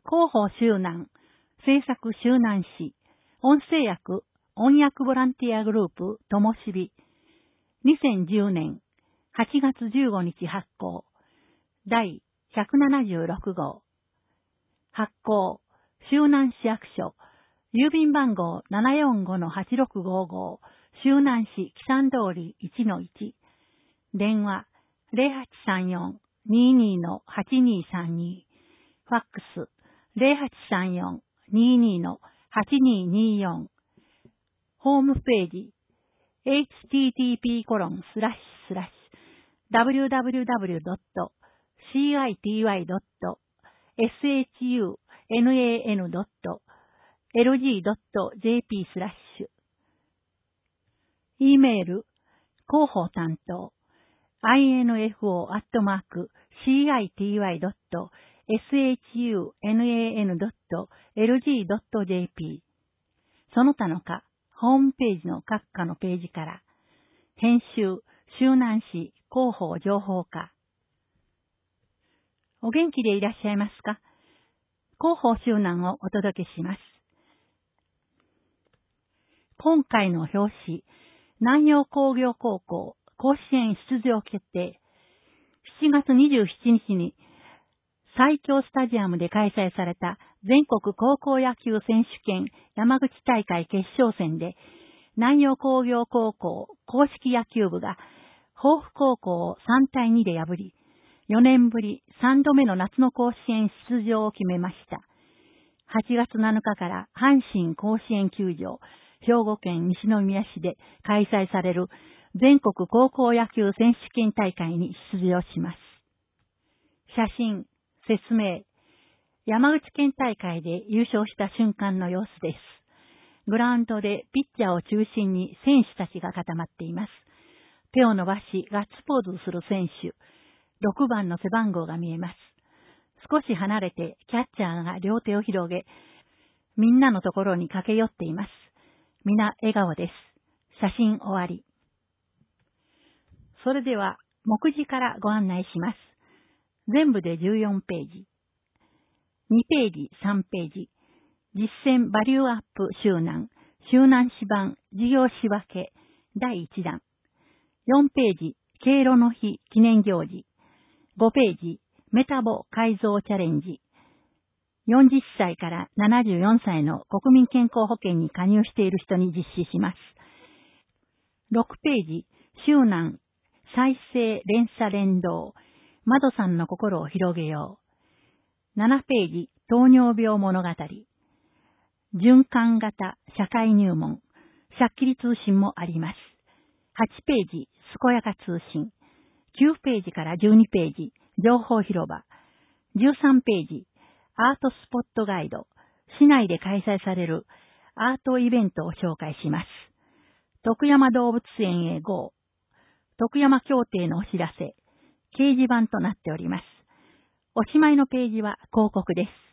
広報周南、制作周南市、音声訳、音訳ボランティアグループ、ともしび、2010年8月15日発行、第176号。発行、周南市役所、郵便番号 745-8655、周南市木山通り 1-1、電話 0834-22-8232、ファックス 0834-22-8224、ホームページ http://www.city.sunan.lg.jp/ E メール、広報担当、info@city.sunan.lg.jp その他の課、ホームページの各課のページから、編集、周南市広報情報課。お元気でいらっしゃいますか？広報周南をお届けします。今回の表紙、南陽工業高校甲子園出場決定。7月27日に西京スタジアムで開催された全国高校野球選手権山口大会決勝戦で、南陽工業高校硬式野球部が豊富高校を3対2で破り、4年ぶり3度目の夏の甲子園出場を決めました。8月7日から阪神甲子園球場、兵庫県西宮市で開催される全国高校野球選手権大会に出場します。写真、説明、山口県大会で優勝した瞬間の様子です。グラウンドでピッチャーを中心に選手たちが固まっています。手を伸ばしガッツポーズする選手、6番の背番号が見えます。少し離れてキャッチャーが両手を広げ、みんなのところに駆け寄っています。皆笑顔です。写真終わり。それでは目次からご案内します。全部で14ページ。2ページ、3ページ。実践バリューアップ周南、周南市版事業仕分け第1弾。4ページ、敬老の日記念行事。5ページ、メタボ改造チャレンジ。40歳から74歳の国民健康保険に加入している人に実施します。6ページ、周南再生連鎖連動。窓さんの心を広げよう。7ページ、糖尿病物語。循環型社会入門。しゃっきり通信もあります。8ページ、健やか通信。9ページから12ページ、情報広場。13ページ、アートスポットガイド。市内で開催されるアートイベントを紹介します。徳山動物園へ GO。徳山協定のお知らせ。掲示板となっております。おしまいのページは広告です。